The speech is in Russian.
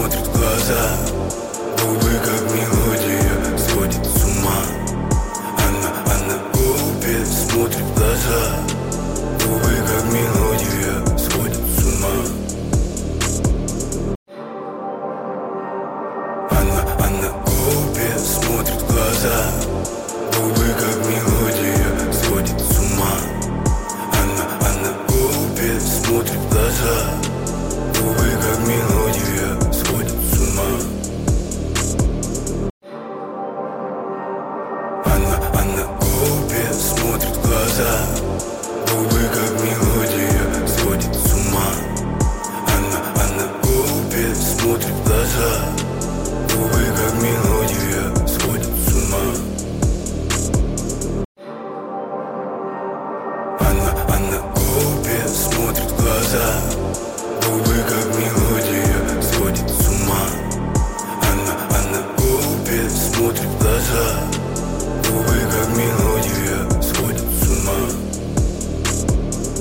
смотрит в глаза, губы как мелодия сводит с ума. Она губит, смотрит в глаза, губы как мелодия сводит с ума. Она губит, смотрит в глаза, губы как мелодия сводит с ума. Она губит, смотрит в глаза, губы как мелодия сводит с ума. Она губит, смотрит в глаза, губы как мелодия сводит с ума. Она губит, смотрит в глаза, губы как мелодия сводит с ума. Она губит, смотрит в глаза.